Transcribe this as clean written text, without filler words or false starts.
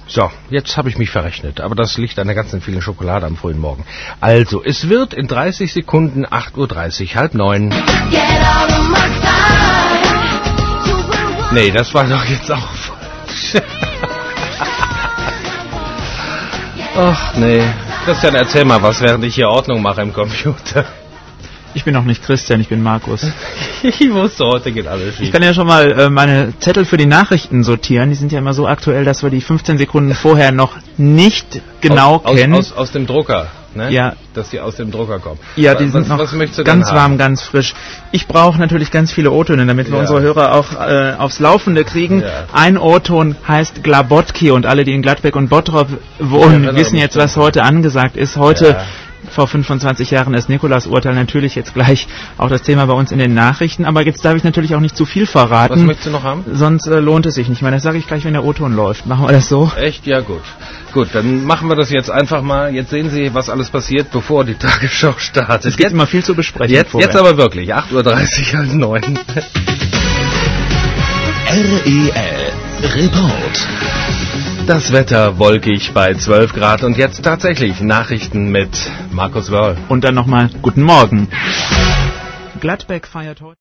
So, jetzt habe ich mich verrechnet, aber das liegt an der ganzen vielen Schokolade am frühen Morgen. Also, es wird in 30 Sekunden 8:30 Uhr, 8:30. Nee, das war doch jetzt auch falsch. Ach nee. Christian, erzähl mal was, während ich hier Ordnung mache im Computer. Ich bin auch nicht Christian, ich bin Markus. Ich wusste, heute geht alles schief. Ich kann ja schon mal meine Zettel für die Nachrichten sortieren. Die sind ja immer so aktuell, dass wir die 15 Sekunden vorher noch nicht genau kennen. Aus dem Drucker, ne? Ja. Dass die aus dem Drucker kommen. Ja, die sind noch ganz warm, ganz frisch. Ich brauche natürlich ganz viele O-Töne, damit wir unsere Hörer auch aufs Laufende kriegen. Ja. Ein O-Ton heißt Glabotki und alle, die in Gladbeck und Bottrop wohnen, wissen jetzt, was heute angesagt ist. Heute... Ja. Vor 25 Jahren ist Nikolaus-Urteil, natürlich jetzt gleich auch das Thema bei uns in den Nachrichten, aber jetzt darf ich natürlich auch nicht zu viel verraten. Was möchtest du noch haben? Sonst lohnt es sich nicht mehr. Das sage ich gleich, wenn der O-Ton läuft. Machen wir das so? Echt? Ja, gut. Gut, dann machen wir das jetzt einfach mal. Jetzt sehen Sie, was alles passiert, bevor die Tagesschau startet. Es gibt immer viel zu besprechen. Jetzt aber wirklich, 8:30 Uhr, 9:30. REL Report. Das Wetter wolkig bei 12 Grad und jetzt tatsächlich Nachrichten mit Markus Wörl. Und dann nochmal guten Morgen. Gladbeck feiert heute...